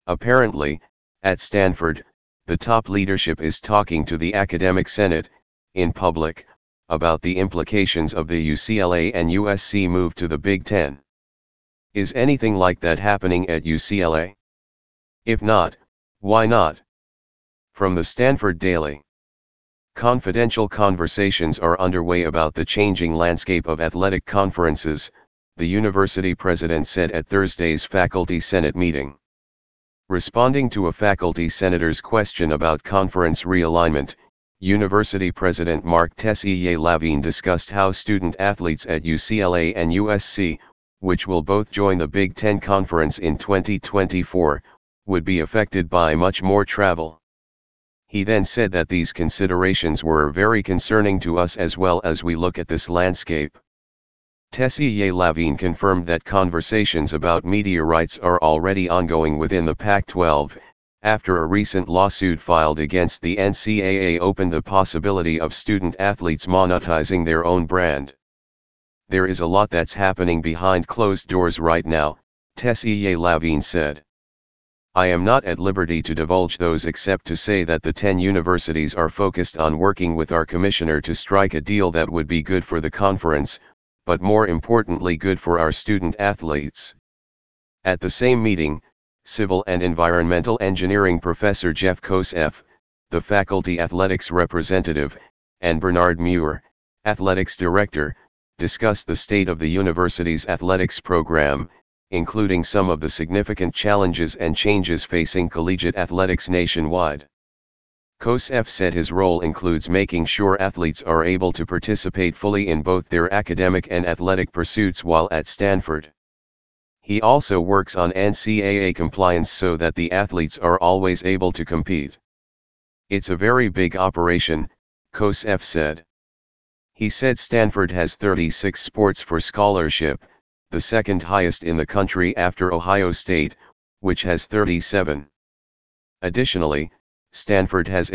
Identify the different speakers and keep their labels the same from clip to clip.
Speaker 1: Apparently, at Stanford, the top leadership is talking to the academic senate, in public, about the implications of the UCLA and USC move to the Big Ten. Is anything like that happening at UCLA? If not, why not? From the Stanford Daily. Confidential conversations are underway about the changing landscape of athletic conferences, the university president said at Thursday's Faculty Senate meeting. Responding to a faculty senator's question about conference realignment, University President Mark Tessier-Lavigne discussed how student athletes at UCLA and USC, which will both join the Big Ten Conference in 2024, would be affected by much more travel. He then said that these considerations were very concerning to us as well as we look at this landscape. Tessier-Lavigne confirmed that conversations about media rights are already ongoing within the Pac-12, after a recent lawsuit filed against the NCAA opened the possibility of student athletes monetizing their own brand. There is a lot that's happening behind closed doors right now, Tessier-Lavigne said. I am not at liberty to divulge those except to say that the 10 universities are focused on working with our commissioner to strike a deal that would be good for the conference, but more importantly good for our student athletes. At the same meeting, civil and environmental engineering professor Jeff Kosseff, the faculty athletics representative, and Bernard Muir, athletics director, discussed the state of the university's athletics program, including some of the significant challenges and changes facing collegiate athletics nationwide. Kosseff said his role includes making sure athletes are able to participate fully in both their academic and athletic pursuits while at Stanford. He also works on NCAA compliance so that the athletes are always able to compete. It's a very big operation, Kosseff said. He said Stanford has 36 sports for scholarship, the second highest in the country after Ohio State, which has 37. Additionally, Stanford has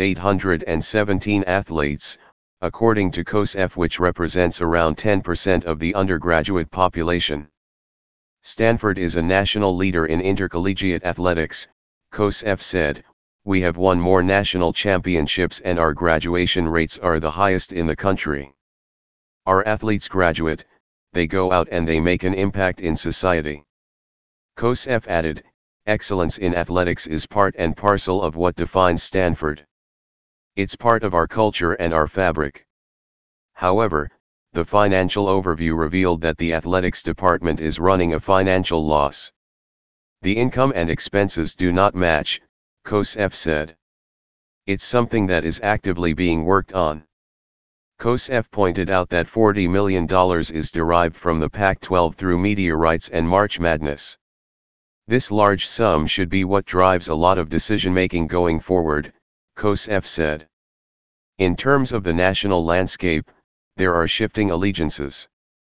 Speaker 1: 817 athletes, according to Kosseff, which represents around 10% of the undergraduate population. Stanford is a national leader in intercollegiate athletics, Kosseff said. We have won more national championships and our graduation rates are the highest in the country. Our athletes graduate, they go out and they make an impact in society. Kosseff added, excellence in athletics is part and parcel of what defines Stanford. It's part of our culture and our fabric. However, the financial overview revealed that the athletics department is running a financial loss. The income and expenses do not match, Kosseff said. It's something that is actively being worked on. Kosseff pointed out that $40 million is derived from the Pac-12 through media rights and March Madness. This large sum should be what drives a lot of decision-making going forward, Kosseff said. In terms of the national landscape, there are shifting allegiances.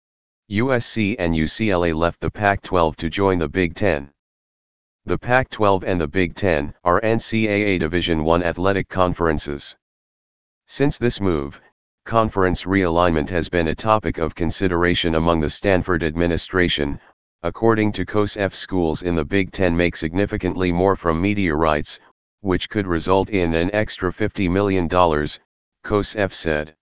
Speaker 1: USC and UCLA left the Pac-12 to join the Big Ten. The Pac-12 and the Big Ten are NCAA Division I athletic conferences. Since this move, conference realignment has been a topic of consideration among the Stanford administration. According to Kosseff, schools in the Big Ten make significantly more from media rights, which could result in an extra $50 million, Kosseff said.